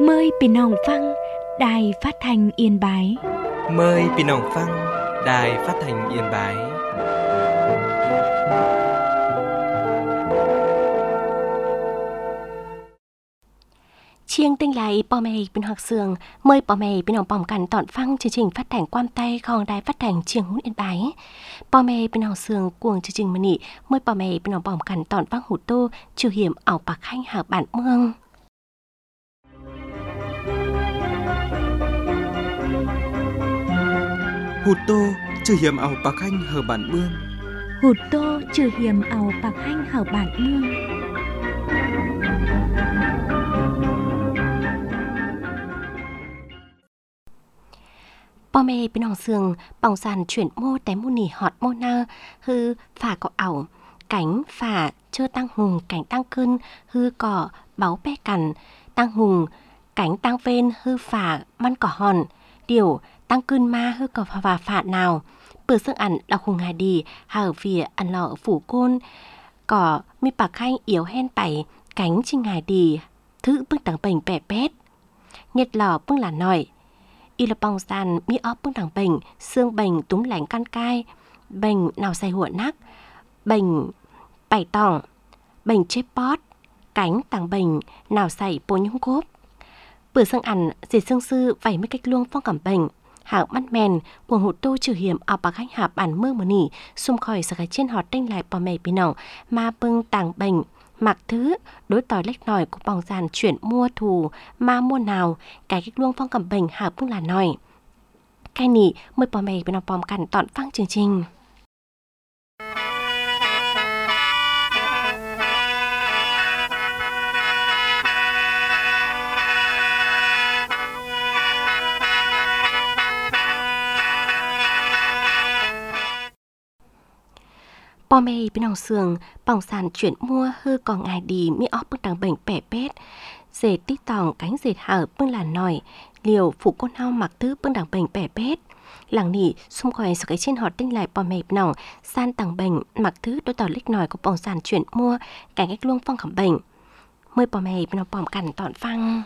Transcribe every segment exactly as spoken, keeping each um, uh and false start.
Mờiพี่น้องฟังđài phát thanh Yên Bái. Mời พี่น้องฟัง đài phát thanh Yên Bái. Chiêng tinh lại bò mày bên học sường, mời bò mày bên học bỏng cằn tọn phăng chương trình phát thanh quan tay khong đài phát thanh chiêng hút Yên Bái. Bò mày bên học sường cuồng chương trình mani mời bò mày bên học bỏng cằn tọn phăng hủ tô trừ hiểm ảo bạc khanh hảo bản mương. Hụt tô trừ hiểm ảo bạc khanh hở bản mương. Hụt tô trừ hiểm ảo bạc khanh hảo bản mương. Bò mê bên hòng sườn, bỏng sàn chuyển mô té mô nỉ họt mô nơ, hư phả cọ ảo, cánh phả chơ tăng hùng, cánh tăng cân, hư cọ báu bé cằn, tăng hùng, cánh tăng ven, hư phả măn cỏ hòn, điều tăng cân ma hư cọ và phả nào. Bữa sương ẩn đọc hùng hà đi, hở vỉa ẩn lọ phủ côn, cỏ mi bạc khanh yếu hen bảy, cánh chinh ngài đi, thứ bức tảng bệnh bẻ bét. Nhiệt lọ bưng là nổi. Y là bong sàn mi óp bưng đằng bệnh, xương bệnh túm lạnh can cai, bệnh nào say hụa nắc, bệnh bảy tỏng, bệnh chếp bót, cánh tàng bệnh nào say bố nhung cốp. Bữa sương ẩn dì xương sư vảy mấy cách luông phong cảm bệnh, hạng mắt mèn, cuồng hụt tô trừ hiểm ảo bạc khách hạ bản mương mà nỉ, xung khỏi sở cái trên họt đinh lại bò mẹ bí nỏng, ma bưng tàng bệnh, mặc thứ đối tỏi lách nòi của bỏng sàn chuyển mua thù ma mua nào cái cách luông phong cầm bệnh hạ bưng là nòi cái nỉ mời bò mày bên nào bòm cằn tọn phăng chương trình. Bò mê bên hòng sườn, bỏng sàn chuyển mua hư còn ngài đi mi óp bưng đằng bệnh bẻ bét. Dệt tích tòng cánh dệt hở bưng là nòi, liều phụ con hao mặc thứ bưng đằng bệnh bẻ bét. Làng nỉ xung khỏi sở cái trên họt tinh lại bò mê bên nòng, san tàng bệnh mặc thứ đôi tỏ lích nòi của bỏng sàn chuyển mua, cánh cách luông phong khẩm bệnh. Mời bò mê bên nòng bỏng cằn tọn phăng.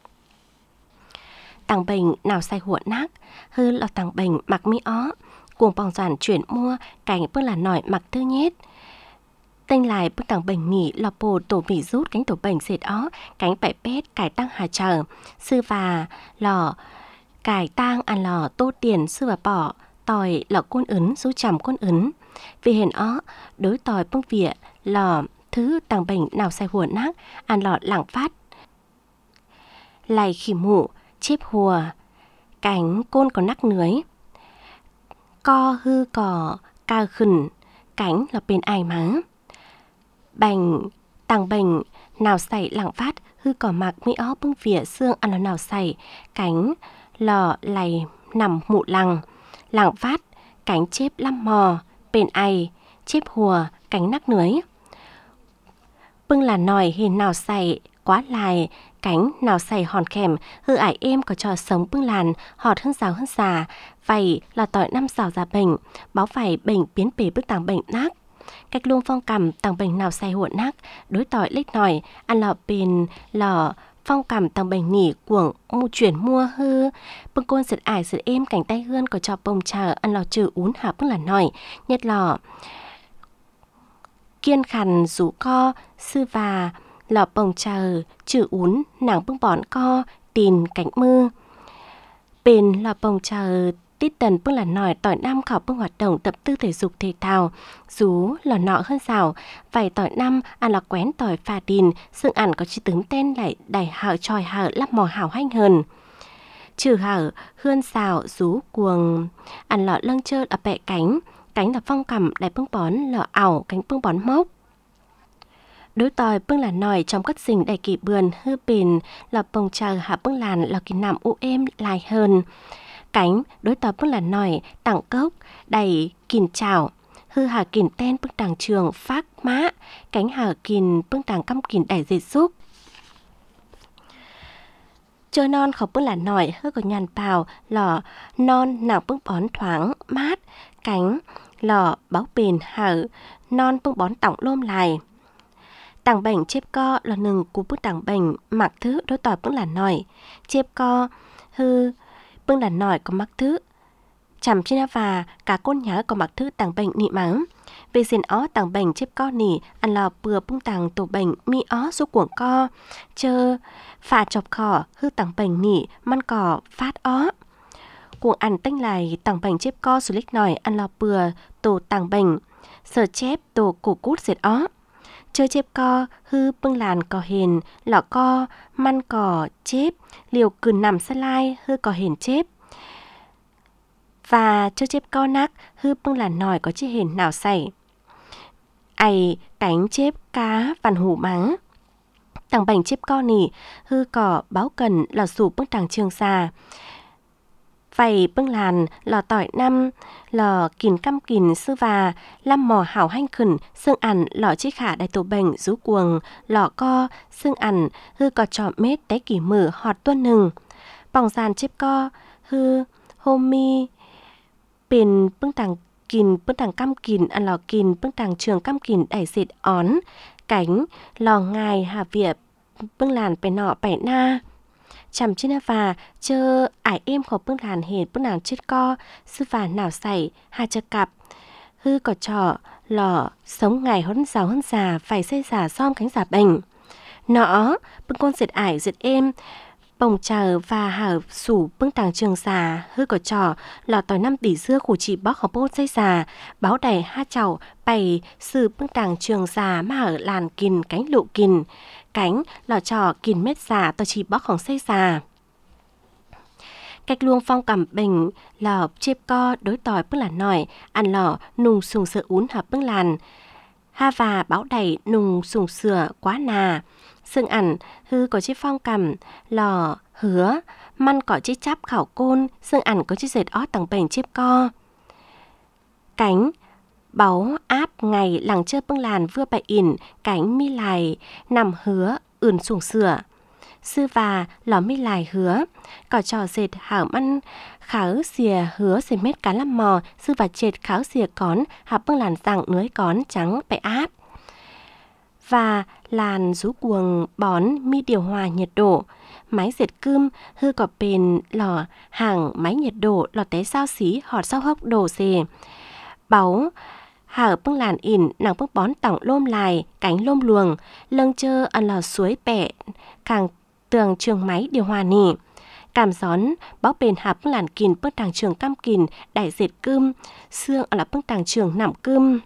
Tàng bệnh nào say hụa nát, hư là tàng bệnh mặc mi ó. Cuồng bỏng sàn chuyển mua, cảnh bưng là nòi mặc thư nhết. Tên lại bưng tàng bệnh nỉ lò bồ tổ bị rút cánh tổ bệnh xệt ó, cánh bẻ bét cải tăng hà trở. Sư và lò cải tăng ăn lò tô tiền sư và bỏ, tòi lò côn ấn rú chầm côn ấn. Vì hền ó, đối tòi bưng vỉa lò thứ tàng bệnh nào say hùa nát, ăn lò lặng phát. Lại khỉ mụ, chếp hùa, cánh côn có nắc nưới. Co hư cỏ, cao khẩn, cánh là bên ai má. Bành, tàng bệnh, nào xảy lạng phát, hư cỏ mạc mi ó bưng vỉa xương ăn là nào xảy, cánh lò lầy nằm mụ lằng. Lạng phát, cánh chếp lăm mò, bên ai, chếp hùa, cánh nắc nưới. Bưng là nòi hình nào xảy, quá lại, cánh nào xảy hòn khèm, hư ải êm có trò sống bưng làn, họt hơn rào hơn xà, vậy là tỏi năm rào ra bệnh, báo phải bệnh biến bể bức tàng bệnh nát. Cách luông phong cầm tàng bệnh nào say hụa nát, đối tỏi lích nòi, ăn lọ bền lọ phong cầm tàng bệnh nỉ cuồng mu chuyển mua hư. Bưng côn sệt ải sệt êm cánh tay hươn có trò bông chờ ăn lọ trừ ún hạ bưng là nòi, nhất lọ kiên khằn rú co, sư và lọ bông chờ trừ ún nàng bưng bón co, tìm cánh mư. Bên lọ bông chờ tít tần bưng là nòi tỏi năm khảo bưng hoạt động tập tư thể dục thể thao, rú lò nọ hơn rào, vài tỏi năm ăn là quén tỏi phà đìn, xương ẩn có chữ tướng tên lại đẩy hở tròi hở lắp mò hảo hanh hơn. Trừ hở, hươn xào, rú cuồng, ăn lọ lâng trơn ở bẹ cánh, cánh là phong cầm đại bưng bón lọ ảo, cánh bưng bón mốc. Đối tỏi bưng là nòi trong cất xình đầy kỳ bườn hư bền, lọ bông chờ hạ bưng làn lọ kỳ nằm u êm lại hơn. Cánh đối tỏi bưng là nòi tặng cốc đầy kìn chảo, hư hà kìn ten bưng tàng trường phát má, cánh hà kìn bưng tàng căm kìn đầy dệt xúc. Chơi non khó bưng là nòi hư có nhàn bào, lọ non nàng bưng bón thoáng mát, cánh lọ báo bền hở non bưng bón tỏng lôm lại. Tàng bệnh chếp co là nừng của bức tàng bệnh mặc thứ đối tỏi bức là nổi. Chếp co hư bức là nổi có mặc thứ. Chằm trên và cả côn nhá có mặc thứ tàng bệnh nị mắng. Vì xin ó tàng bệnh chếp co nỉ ăn lò bừa bưng tàng tổ bệnh mi ó số cuồng co. Chơ phà chọc khỏ hư tàng bệnh nỉ man cỏ phát ó. Cuồng ăn tênh lại tàng bệnh chếp co số lích nổi ăn lò bừa tổ tàng bệnh. Sở chép tổ cổ cút diệt ó. Chơ chếp co hư bưng làn cỏ hền lọ co man cỏ chép liều cừ nằm xa lai hư cỏ hền chép. Và chơ chếp co nắc hư bưng làn nòi có chiếc hền nào xảy. Ây cánh chếp cá vằn hủ mắng. Tàng bành chếp co nỉ hư cỏ báo cần lò sủ bưng tàng trường xa. Vậy bưng làn lò tỏi năm lò kìn căm kìn sư và lam mò hảo hanh khẩn xương ẩn lò chiếc khả đại tổ bệnh rú cuồng lò co xương ẩn hư cỏ trọ mết té kỷ mở họt tuân nừng. Bỏng sàn chếp co hư hôm mi bền bưng tàng kìn bưng tàng căm kìn ăn lò kìn bưng tàng trường căm kìn đẩy dệt ón cánh lò ngài hà việt bưng làn bè nọ bẻ na. Chằm trên và chơ ải êm khó bưng làn hệt bưng làn chết co sư và nào xảy hà chơ cặp hư cỏ trọ lò sống ngày hôn giáo hôn già phải xây giả xóm cánh giả bệnh. Nó bưng con dệt ải dệt êm bồng chờ và hở sủ bưng tàng trường xà hư cỏ trò lò tỏi năm tỷ xưa khủ chỉ bóc học bố xây xà báo đầy ha chậu bày sư bưng tàng trường xà mà hở làn kìn cánh lụ kìn cánh lò trò kìn mét xà tỏi chỉ bóc hỏng xây xà. Cách luông phong cầm bình lò chếp co đối tỏi bưng làn nổi ăn lò nùng sùng sữa ún hợp bưng làn ha và báo đầy nùng sùng sữa quá nà. Sương ẩn hư có chiếc phong cầm lò hứa man có chiếc chắp khảo côn sương ẩn có chiếc dệt ó tầng bền chếp co. Cánh báu áp ngày làng chơ bưng làn vừa bại ỉn cánh mi lại nằm hứa ưn sùng sửa. Sư và lò mi lại hứa cỏ trò dệt hảo măn kháo xìa hứa xìa mét cá lăm mò sư và chệt kháo xìa cón hạp bưng làn rằng nưới cón trắng bại áp. Và làn rú cuồng bón mi điều hòa nhiệt độ. Máy dệt cơm hư cọp bền lò hàng máy nhiệt độ lò té sao xí họt sao hốc đồ xề. Báu hở bưng làn ỉn nàng bưng bón tỏng lôm lại cánh lôm luồng lâng chơ ăn lò suối bẻ càng tường trường máy điều hòa nỉ. Cảm gión báo bền hạ bưng làn kìn bưng tàng trường cam kìn đại dệt cơm xương ở là bưng tàng trường nằm cơm.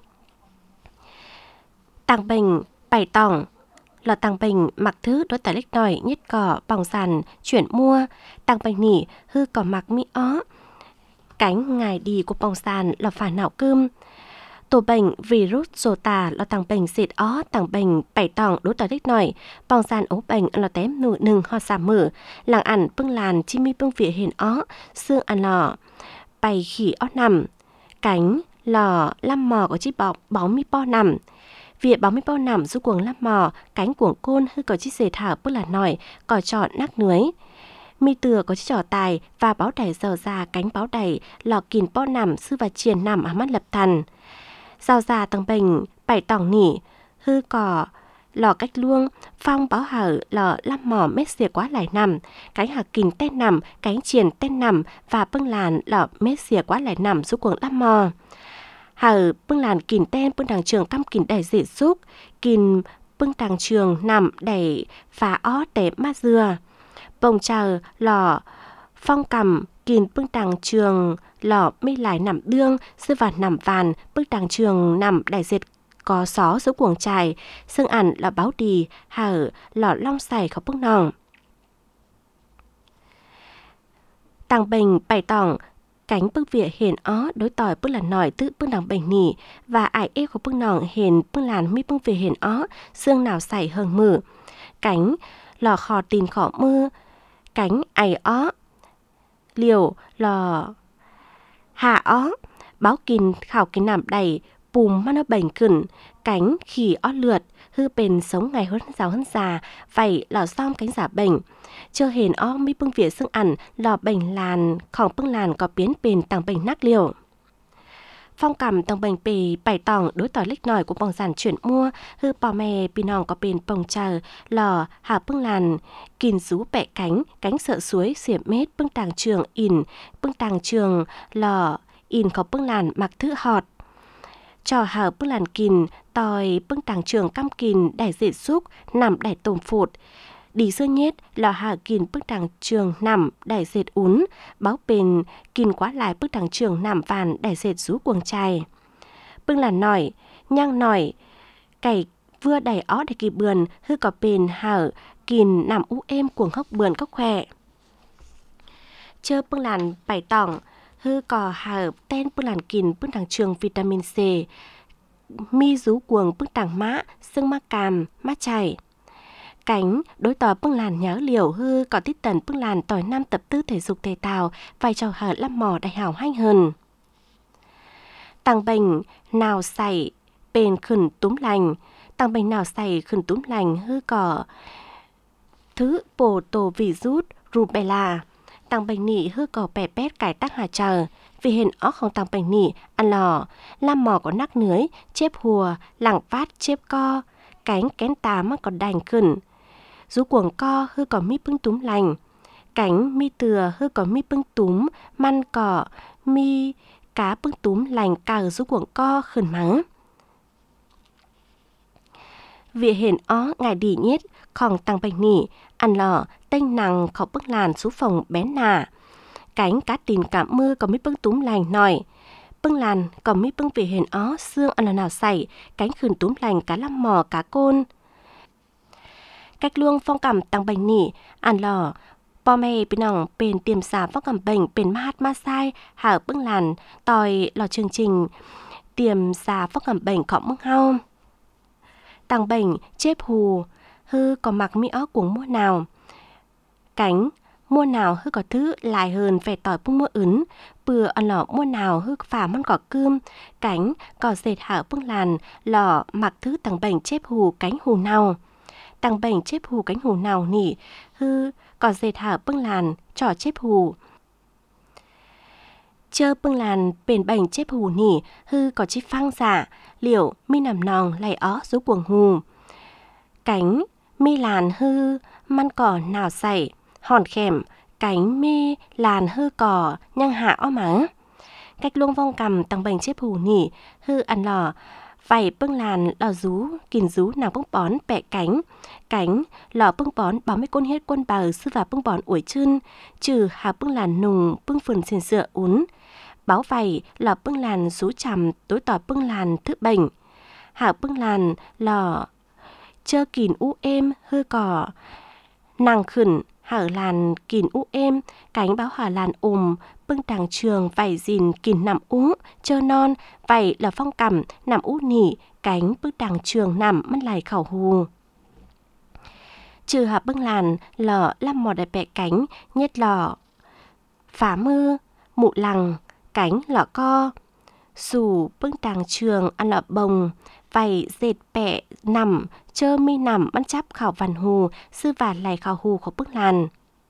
Tàng bình bày tỏng lò tàng bình mặc thứ đối tải lích nổi nhất cỏ bỏng sàn chuyển mua tàng bình nỉ hư cỏ mặc mi ó cánh ngài đi của bỏng sàn lò phà nạo cơm tổ bệnh virus rồ tà lò tàng bình dệt ó tàng bình bày tỏng đối tải lích nổi bỏng sàn ấu bệnh lò tém nụ nừng ho xà mở làng ẩn bưng làn chi mi bưng vỉa hền ó xương ăn lò bày khỉ ó nằm cánh lò lăm mò có chiếc bọc bóng mi po nằm. Việc bóng mi bao nằm giúp cuồng lắp mò, cánh cuồng côn hư có chiếc dề thảo bức là nổi, cỏ trọn nắc nưới. Mi từa có chiếc trò tài và báo đẩy dò ra cánh báo đẩy, lò kìn bao nằm sư và chiền nằm ở mắt lập thần. Dò ra tầng bình, bảy tỏng nỉ, hư cỏ, lò cách luông, phong báo hở lò lắp mò mét xìa quá lại nằm, cánh hạc kìn tên nằm, cánh chiền tên nằm và bưng làn lò mét xìa quá lại nằm giúp cuồng lắp mò. Hở bưng làn kìn tên bưng tàng trường căm kìn đẩy dị xúc, kìn bưng tàng trường nằm đẩy phá ó để mát dừa. Bồng chờ lò phong cầm kìn bưng tàng trường lò mi lại nằm đương, sư vạt nằm vàn bưng tàng trường nằm đẩy dệt có xó giữa cuồng trài, xương ẩn là báo đì, hở lò long xài khó bưng nòng. Tàng bình bày tỏng cánh bức vỉa hền ó đối tỏi bức làn nổi tự bức đằng bành nỉ và ải ê của bức nòng hền bức làn mi bức vỉa hền ó xương nào xảy hờn mử cánh lò khò tìm khỏ mưa cánh ải ó liều lò hạ ó báo kìn khảo kìn nằm đầy bùm mắt nó bành khẩn cánh khỉ ó lượt hư bền sống ngày hơn giáo hơn già vậy lò xong cánh giả bệnh chưa hền ó mi bưng vỉa xương ẩn lò bệnh làn khỏng bưng làn có biến bền tàng bệnh nắc liều phong cầm tầng bệnh bì bày tỏng đối tỏi lích nổi của bóng giản chuyển mua hư bò mè bì nòng có bền bồng chờ lò hà bưng làn kìn rú bẹ cánh cánh sợ suối xỉa mết bưng tàng trường ỉn bưng tàng trường lò ỉn có bưng làn mặc thứ họt trò hở bưng làn kìn tòi bưng tàng trường căm kìn đẩy dệt xúc nằm đẩy tồm phụt đi sơ nhết lò hà kìn bức tàng trường nằm đẩy dệt ún báo bền kìn quá lại bức tàng trường nằm vàn đẩy dệt rú cuồng chài bưng là nỏi nhang nỏi cày vừa đẩy ó để kỳ bườn hư có bền hở kìn nằm u êm cuồng hốc bườn các khỏe chơ bưng làn bảy tỏng hư có hở ten bưng làn kìn bức tàng trường vitamin C mi rú cuồng bức tàng mã xương mắc càm mát chảy cánh đối tỏ bưng làn nhớ liều hư có tít tần bưng làn tỏi năm tập tư thể dục thể thao vai trò hở lắm mò đại hảo hanh hơn tăng bệnh nào xảy bền khẩn túm lành tăng bệnh nào xảy khẩn túm lành hư có thứ bồ tổ vị rút rubella tăng bệnh nị hư có bẻ bét cải tác hà chờ vì hình ó không tăng bệnh nị ăn lò lam mò có nắc nưới chép hùa lẳng phát chép co cánh kén tám còn đành khẩn rú cuồng co hư có mi bưng túm lành cánh mi từa hư có mi bưng túm man cỏ mi cá bưng túm lành cào rú cuồng co khẩn mắng vì hiện ó ngài đi nhét khòng tăng bệnh nỉ ăn lò tênh nàng khẩu bưng làn sú phòng bén nà cánh cá tin cả mưa có mi bưng túm lành nòi bưng làn có mi bưng vì hiện ó xương ăn là nào xảy cánh khẩn túm lành cá lăm mò cá côn cách luông phong cảm tăng bệnh nỉ ăn lò bò mè bên nòng bên tiềm xà phong cảm bệnh bên mát ma sai hở bưng làn tòi lò chương trình tiềm xà phong cảm bệnh có mưng hao tăng bệnh chép hù hư có mặc mi ó cuồng mua nào cánh mua nào hư có thứ lại hơn vẻ tỏi bưng mua ứng bừa ăn lò mua nào hư phà món cỏ cơm cánh cỏ dệt hở bưng làn lò mặc thứ tăng bệnh chép hù cánh hù nào tăng bệnh chép hù cánh hù nào nỉ hư cỏ dệt hở bưng làn trò chép hù chơ bưng làn bền bệnh chép hù nỉ hư có chi phăng giả liệu mi nằm nòng lầy ó rú cuồng hù cánh mi làn hư man cỏ nào xảy hòn khẻm cánh mi làn hư cỏ nhang hạ ó mắng cách luông vong cầm tăng bệnh chép hù nỉ hư ăn lò vảy bưng làn lò rú kìn rú nàng bưng bón bẹ cánh cánh lò bưng bón bảo mấy con hết quân bờ sư và bưng bón ủi chân trừ hà bưng làn nùng bưng phần xiên sữa ún báo vảy lò bưng làn rú chằm tối tỏ bưng làn thức bệnh hà bưng làn lò chơ kìn u êm hư cỏ nàng khẩn hở làn kìn u êm cánh báo hở làn ùm bưng đàng trường vảy dìn kìn nằm ú chơ non vảy là phong cẩm nằm ú nỉ cánh bưng đàng trường nằm mất lại khẩu hù trừ hợp bưng làn lò lăm mò đại bẹ cánh nhét lò phá mưa mụ lằng cánh lọ co xù bưng đàng trường ăn lọ bồng vảy dệt bẹ nằm chơ mi nằm bắn chắp khảo vằn hù sư vả lại khảo hù của bưng làn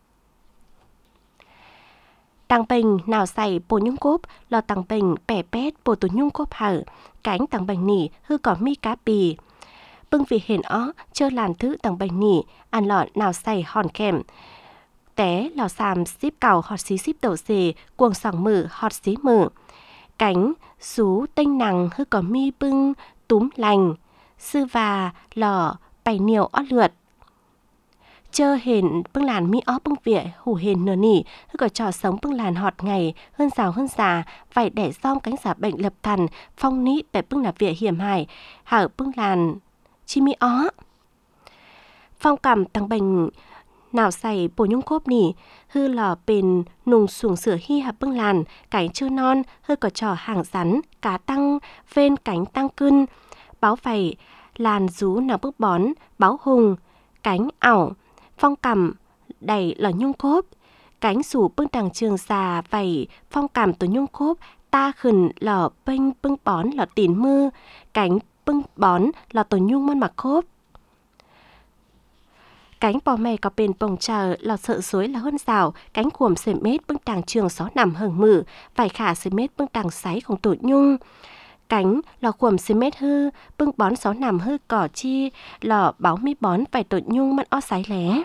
tăng bình nào xảy bồ nhung cốp lò tăng bình bẻ bét bồ tổ nhung cốp hở cánh tăng bình nỉ hư có mi cá bì bưng vì hền ó chơ làn thứ tăng bình nỉ ăn lọ nào xảy hòn kèm té lò xàm xíp cào họt xí xíp đầu xề cuồng sòng mử họt xí mử cánh xú tinh nằng hư có mi bưng túm lành sư và lò bày nhiều ó lượt chơ hền bưng làn mi ó bưng vỉa hủ hền nửa nỉ hư có trò sống bưng làn họt ngày hơn rào hơn già vảy đẻ rong cánh giả bệnh lập thần phong ní bẻ bưng là vỉa hiểm hài hở bưng làn chi mi ó phong cảm tăng bệnh nào xảy bổ nhung cốp nỉ hư lò bền nùng xuồng sửa hi hạp bưng làn cánh chơ non hư có trò hàng rắn cá tăng vên cánh tăng cưng báo vảy làn rú nào bước bón báo hùng cánh ảo phong cằm đẩy lò nhung cốp cánh sủ bưng đằng trường xà vảy phong cằm tổ nhung cốp ta khẩn lò bênh bưng bón lò tỉn mưa cánh bưng bón lò tổ nhung mân mặc cốp Cánh bò mè có bên bồng chờ lọt sợ suối là hơn rào, cánh khuồm sợi mết bưng tàng trường xó nằm hừng mử, vài khả sợi mết bưng tàng sáy không tổ nhung. Cánh lò khuồm sợi mết hư, bưng bón xó nằm hư cỏ chi, lò báo mi bón vài tổ nhung mặn ó sái lé.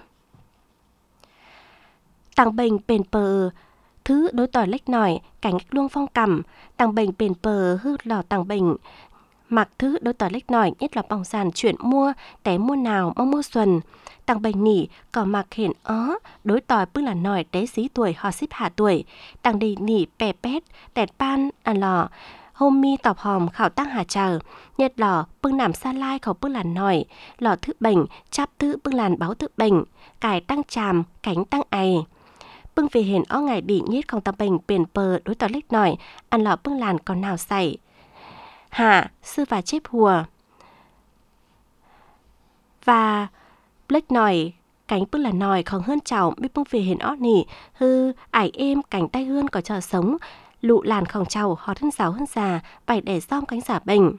Tàng bình bền pờ, thứ đối tỏi lách nỏi, cánh luông phong cầm, tàng bình bền pờ hư lò tàng bình. Mặc thứ đối tỏi lách nỏi nhất là bóng sàn chuyện mua, té mua nào mong mua xuân. Tàng bình nỉ, có mặc hiện ó, đối tỏi bưng là nỏi té xí tuổi họ xíp hạ tuổi. Tàng đi nỉ bè pét, tẹt pan, à lò, hôm mi tọp hòm khảo tăng hà chờ. Nhất lò bưng nằm xa lai khẩu bưng là nỏi, lò thứ bệnh, chắp thứ bưng làn báo thứ bệnh, cải tăng tràm, cánh tăng ày. Bưng về hiện ó ngày đi nhất không tàng bình bền pờ đối tỏi lách nỏi, ăn lò bưng làn còn nào xảy. Hạ, sư và chép hùa. Và lách nỏi, cánh bưng là nỏi không hơn chào biết bưng về hiện ó nỉ, hư, ải êm cánh tay hươn có trò sống, lụ làn không chào họ thân giáo hơn già, phải để xong cánh giả bệnh.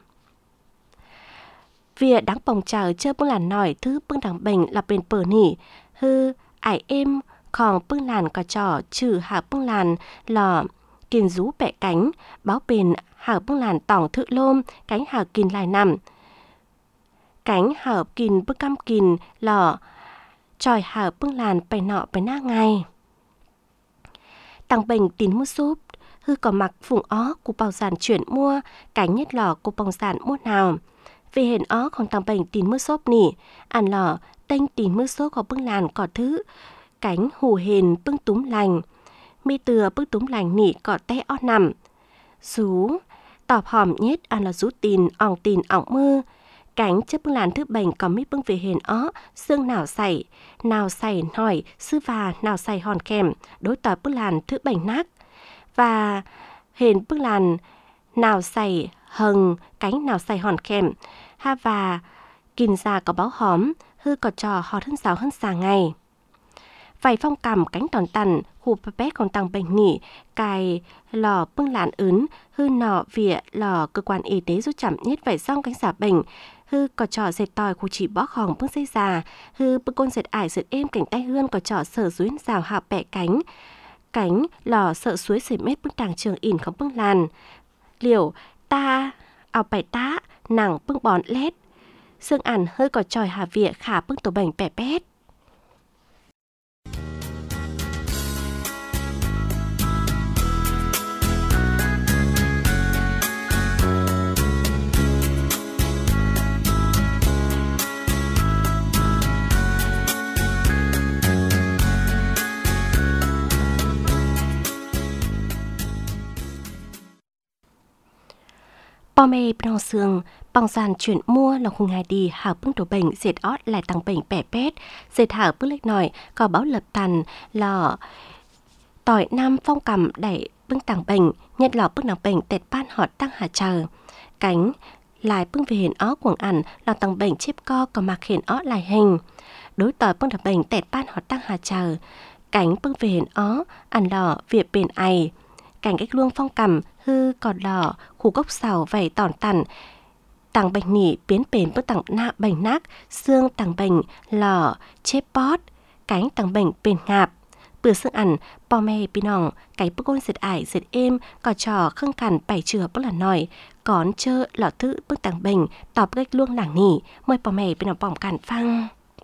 Vì đáng bồng chờ chơi bưng làn nỏi thứ bưng đằng bệnh là bền pờ nỉ, hư, ải êm còn bưng làn có trò trừ hạ bưng làn lò kiền rú bẹ cánh, báo bền hảo bưng làn tỏng thự lôm, cánh hảo kìn lại nằm. Cánh hảo kìn bưng căm kìn lò, tròi hảo bưng làn bày nọ bày na ngay. Tăng bình tín mua súp, hư có mặc phùng ó của bào giản chuyển mua, cánh nhất lò của bào giản mua nào. Vì hiện ó còn tăng bình tín mua súp nỉ, ăn lò, tênh tín mua súp có bưng làn có thứ, cánh hù hền bưng túm lành. Mi từa bưng túm lành nỉ có té ó nằm. Rú, tọp hòm nhất ăn là rú tìn, ỏng tìn ỏng mơ. Cánh chấp bưng làn thứ bệnh có mi bưng về hền ó, xương nào xảy, nào xảy nỏi, sư và nào xảy hòn kèm, đối tỏi bưng làn thứ bệnh nát. Và hền bưng làn nào xảy hừng, cánh nào xảy hòn kèm, ha và kìn già có báo hóm, hư có trò họ thân giáo hơn xà ngày. Vài phong cầm cánh tròn tằn, khu bà bét còn tăng bệnh nỉ, cài lò bưng làn ướn, hư nọ vỉa lò cơ quan y tế rút chậm nhất vài xong cánh giả bệnh, hư có trò dệt tòi khu chỉ bó khỏng bưng dây già, hư bưng côn dệt ải dệt êm cảnh tay hươn có trò sở duyên rào hạp bẹ cánh, cánh lò sợ suối sể mét bưng tàng trường ỉn không bưng làn, liều ta, ảo bài tá, nặng bưng bón lét, xương ẩn hơi có tròi hà vỉa khả bưng tổ bệnh bẹ bét. Bò mê bông xương, bong sàn chuyển mua là khung ngày đi hảo bưng tổ bệnh dệt ót lại tăng bệnh bẻ pét, dệt hảo bưng lệch nổi, có báo lập tàn lò tỏi nam phong cầm đẩy bưng tăng bệnh, nhất lò bưng tăng bệnh tẹt ban họ tăng hà chờ. Cánh lại bưng về hiện ó quảng ẩn là tăng bệnh chếp co có mặc hiện ó lại hình. Đối tỏi bưng tăng bệnh tẹt ban họ tăng hà chờ. Cánh bưng về hiện ó, ẩn lò việc bền ày. Cảnh cách luông phong cầm, hư còn lò, khu gốc xào vầy tỏn tằn. Tăng bệnh nỉ biến bền bức tăng nạ bệnh nác, xương tăng bệnh lò, chếp bót, cánh tăng bệnh bền ngạp. Bữa xương ẩn, bò mê bì nòng, cái bức ôn dệt ải dệt êm, có trò khưng cằn bảy chừa bức là nòi, còn chơ lọ thứ bức tăng bệnh, tọp cách luông làng nỉ, mời bò mê bì nòng bỏng cằn phăng.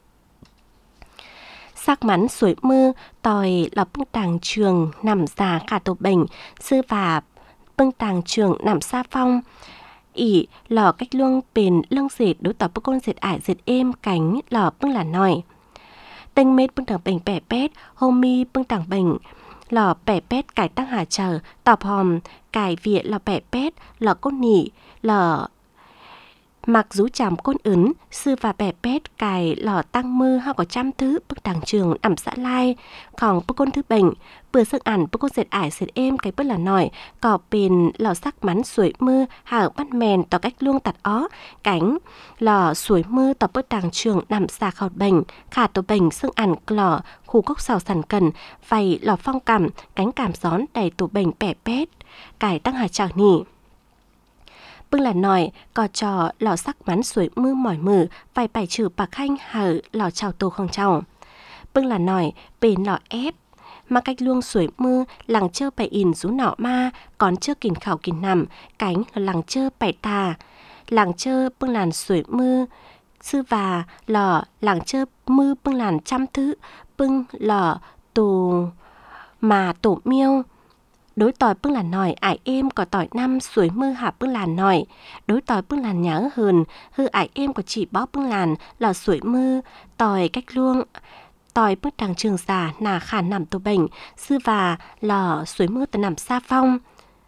Sắc mắn suối mưa, tòi là bưng tàng trường nằm già khả tổ bệnh, sư và bưng tàng trường nằm xa phong. ỉ lò cách luông bền lông dệt đối tỏ bức con dệt ải dệt êm cánh lò bưng là nòi. Tênh mết bưng tàng bệnh bẻ pét, hôm mi bưng tàng bệnh, lò bẻ pét cải tăng hà chờ, tọp hòm, cải vịa lò bẻ pét, lò côn nỉ, lò mặc rú chàm côn ấn, sư và bẻ pét cài lò tăng mư ha có trăm thứ bức đàng trường ẩm xã lai, còn bức côn thứ bệnh, bữa sức ẩn bức côn dệt ải dệt êm cái bức là nổi, cỏ bền lò sắc mắn suối mưa hảo bắt mèn tỏ cách luông tạt ó, cánh lò suối mưa tỏ bức đàng trường nằm xa khảo bệnh, khả tổ bệnh sức ẩn lò khu gốc xào sẵn cần, vầy lò phong cảm, cánh cảm gión đầy tổ bệnh bẻ pét, cài tăng hà chảo nỉ. Bưng là nòi, có trò lò sắc mắn suối mưa mỏi mử, vài bài trừ bạc hanh hở lò chào tô không chào. Bưng là nòi, bền lò ép, mà cách luông suối mưa, làng chơ bày in rú nọ ma, còn chơ kìn khảo kìn nằm, cánh là làng chơ bày tà. Làng chơ bưng làn suối mưa, sư và lò làng chơ mưa bưng làn trăm thứ, bưng lò tù mà tổ miêu. Đối tỏi bưng làn nòi ải êm có tỏi năm suối mưa hạ bưng làn nòi. Đối tỏi bưng làn nhớ hơn, hư ải êm có chỉ bó bưng làn lò suối mưa, tỏi cách luông. Tỏi bưng đằng trường giả nà khả nằm tổ bệnh, sư và lò suối mưa tờ nằm xa phong.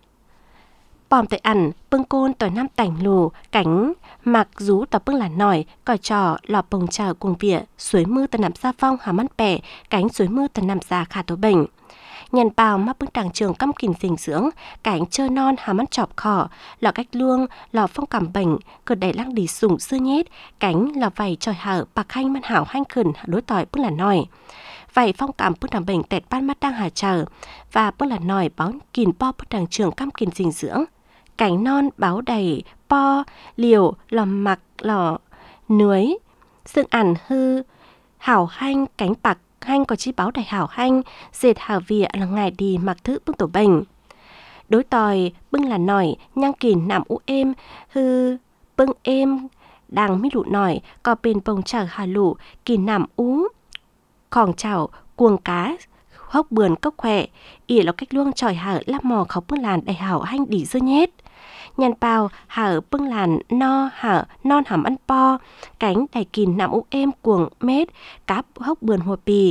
Bòm tại ẩn, bưng côn tỏi năm tảnh lù, cánh mặc rú tỏi bưng làn nòi, còi trò lò bồng chờ cùng vỉa, suối mưa tờ nằm xa phong hàm ăn bẻ, cánh suối mưa tờ nằm xa khả tổ bệnh. Nhân bào mắc bưng đằng trường căm kìn dình dưỡng, cảnh chơ non hàm mắt chọp khỏ, lò cách luông, lò phong cảm bệnh, cờ đẩy lăng đi sủng sơ nhét, cánh lò vầy tròi hở, bạc hanh man hảo hanh khẩn đối tỏi bưng là nòi. Vậy phong cảm bưng đằng bệnh tẹt ban mắt đang hà chờ, và bưng là nòi báo kìn po bưng đằng trường căm kìn dình dưỡng. Cảnh non báo đầy, po, liều, lò mặc, lò, nưới, xương ẩn hư, hảo hanh, cánh bạc, hanh có chi báo đại hảo hanh, dệt hảo vỉa là ngày đi mặc thứ bưng tổ bệnh. Đối tòi bưng là nòi, nhang kìn nằm u êm, hư bưng êm, đằng mi lụ nòi, có bên bông chở hà lụ, kìn nằm ú, khòng chảo, cuồng cá, hốc bườn cốc khỏe, ỉa là cách luông tròi hở lắp mò khóc bưng làn đại hảo hanh đi dơ nhét. Nhàn bào hở bưng làn no hở non hàm ăn po, cánh đầy kìn nằm u êm cuồng mết, cá hốc bườn hùa pì.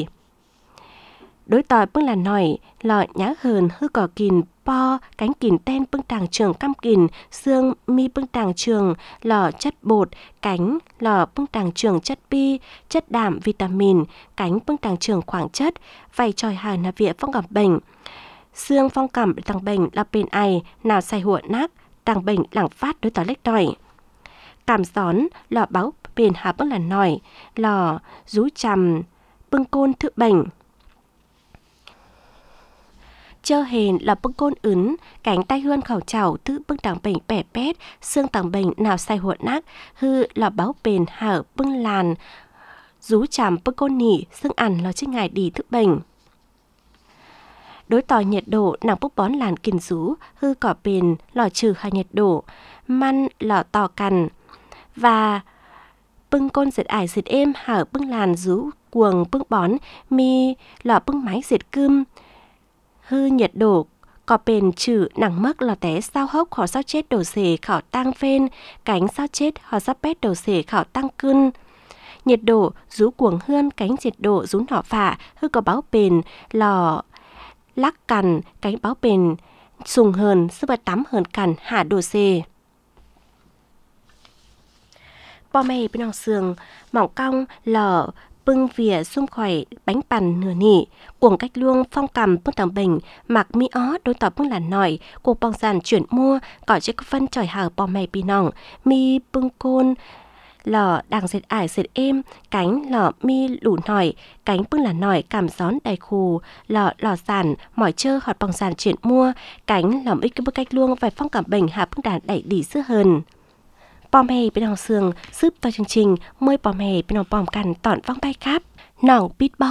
Đối tỏi bưng làn nòi, lọ nhá hờn hư cỏ kìn po, cánh kìn ten bưng tàng trường căm kìn, xương mi bưng tàng trường, lọ chất bột, cánh lọ bưng tàng trường chất pi, chất đạm vitamin, cánh bưng tàng trường khoáng chất, vầy tròi hài là vỉa phong cảm bệnh. Xương phong cảm tàng bệnh là bên ai, nào xài hụa nác, tàng bệnh làng phát đối tỏi lách tỏi. Cảm gión, lọ báo bên hà bưng làn nòi, lọ rú chằm, bưng côn thự bệnh. Chơ hền là bưng côn ứng, cánh tay hươn khẩu chảo tự bưng tàng bệnh bẻ pét, xương tàng bệnh nào sai huộn nát, hư là báo bền hở bưng làn, rú chằm bưng côn nỉ, xương ẩn là chiếc ngài đi thức bệnh. Đối tỏi nhiệt độ nàng bốc bón làn kìn rú, hư cỏ bền lò trừ hai nhiệt độ, măn lò tò cằn, và bưng côn dệt ải dệt êm hở bưng làn rú cuồng bưng bón, mi lò bưng máy dệt cơm, hư nhiệt độ, có bền trừ nặng mắc lò té sao hốc họ sao chết đổ xể khảo tăng phên, cánh sao chết họ sao pét đổ xể khảo tăng cưng. Nhiệt độ, rú cuồng hươn cánh nhiệt độ rú nọ phạ, hư có báo bền, lò lắc cằn, cánh báo bền, sùng hờn, sư bà tắm hờn cằn, hạ đổ xề. Bò mê bên nòng sườn, mỏng cong, lò, bưng vỉa xung khỏi bánh bàn nửa nỉ, cuồng cách luông phong cầm bưng tàng bình, mặc mi ó đôi tỏ bưng làn nòi, cuộc bong giàn chuyển mua, gọi cho phân tròi hở bò mê bên nòng, mi bưng côn, lò đằng dệt ải dệt êm, cánh lò mi lủ nòi, cánh bưng làn nòi cảm gión đầy khù, lò lò giàn, mỏi chơ họt bong giàn chuyển mua, cánh lò ích bưng cách luông vài phong cảm bình hạ bưng đàn đẩy đỉ sữa hơn. Bòm hề bên nòng sườn, giúp to chương trình, mời bòm hề bên nòng bòm cằn tọn vong bay khắp, nòng bít bó.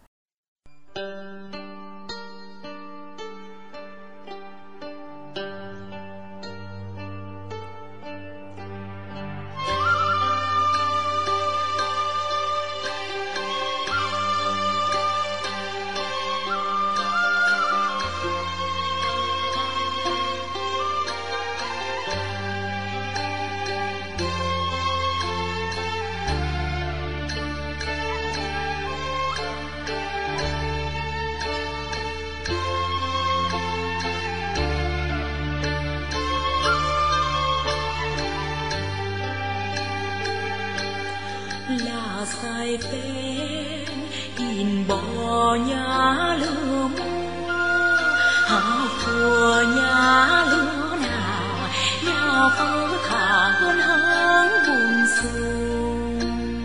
là sai tên in bò nhà lửa mua hà phùa nhà lửa nào nhà phơ khả hơn háng buồn xuông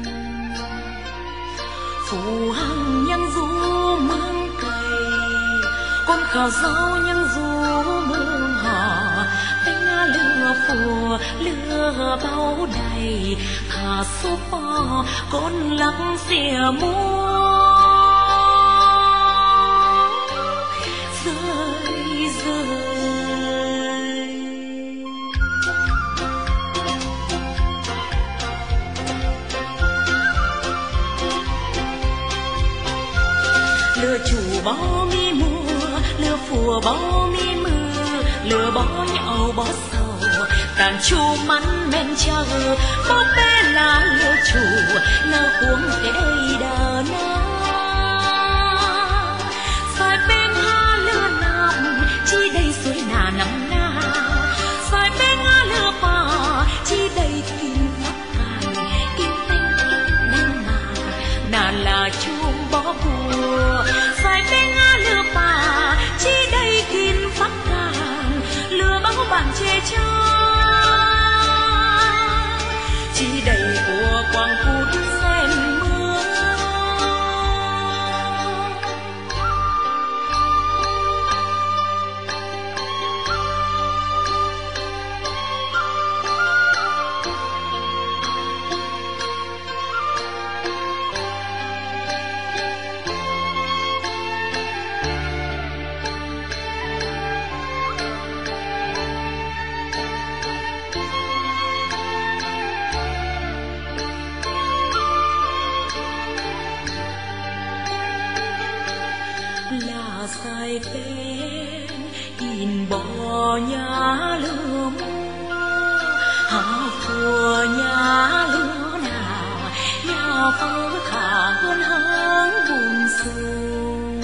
phù hằng nhân du mương cày con khảo dâu nhân du mương hà tay lửa phùa phùa lừa bao đầy thả số bò con lắng xìa mua rơi rơi lừa chủ bao mi mùa lừa phùa bao mi mưa lừa bó nhau bó sầu tàn chu mắn men chờ bó bé là lừa chủ lừa cuống cái đây đờ na sai bên ha lừa nằm chi đây suối nà nằm na sai bên ha lừa pa chi đây kim phát cài kim tinh kim đen mà nà là chuông bó bùa sai bên ha lừa pa chi đây kim phát cài lừa bao bạn chê cha chi đầy của quang phút sen mưa là sai bên in bò nhà lừa mua hà phùa nhà lừa nào nhà phơ khả hơn háng buồn sương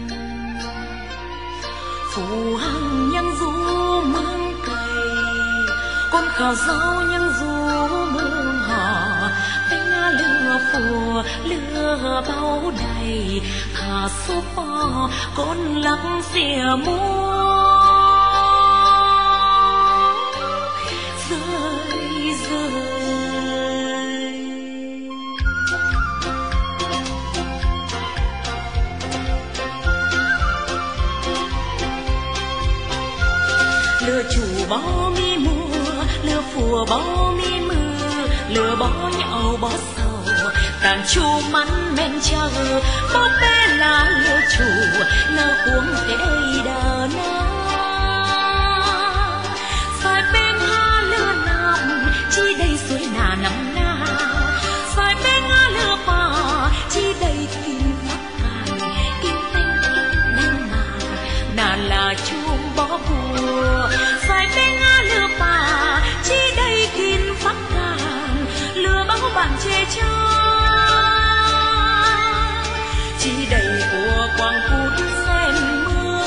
phù hằng nhân du mương cày con khảo rau nhân du mương họ bên lừa phùa lừa bao đầy thả số bò con lắng xìa mua rơi rơi lừa chủ bao mi mùa lừa phùa bao mi mưa lừa bó nhau bó sầu tàn chu mắn men chờ bó bé là lừa chủ lừa cuống cái đây đờ na sai bên ha lừa nằm chi đây suối nà nằm na sai bên ha lừa pa chi đây kim phát cài kim tinh kim đen mà nà là chuông bó bùa sai bên ha lừa pa chi đây kim phát cài lừa bao bạn chê cha chi đầy của quang phút sen mưa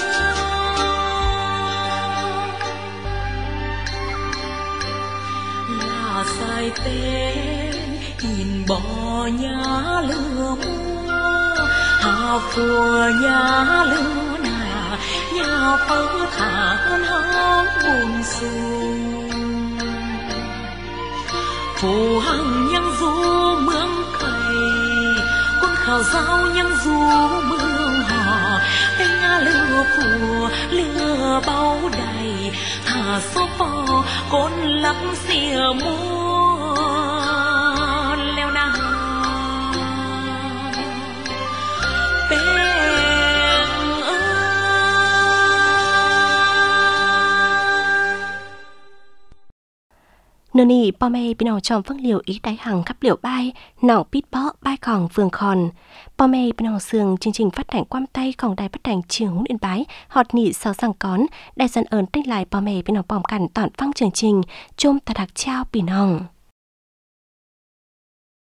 là sai tên nhìn bò nhà lừa mua hà phùa nhà lừa nà nhà phơ thả hơn háng buồn sương phù hằng nhân du mương cày con khảo rau nhân du mương họ bên lừa phùa lừa bao đầy thả số bò con lắng xìa mua leo na bên nô nì po mê bị nào trong phương liều ý đáy hàng khắp liều bay nào bít bó bay còn vương khòn po mê bị nào sườn chương trình phát hành quam tay còn đài phát hành trường hún yên bái họt nị sau sang cón đại dân ơn tích lại po mê bị nào bòm cằn toàn phăng chương trình chôm ta đặc trao bị nòng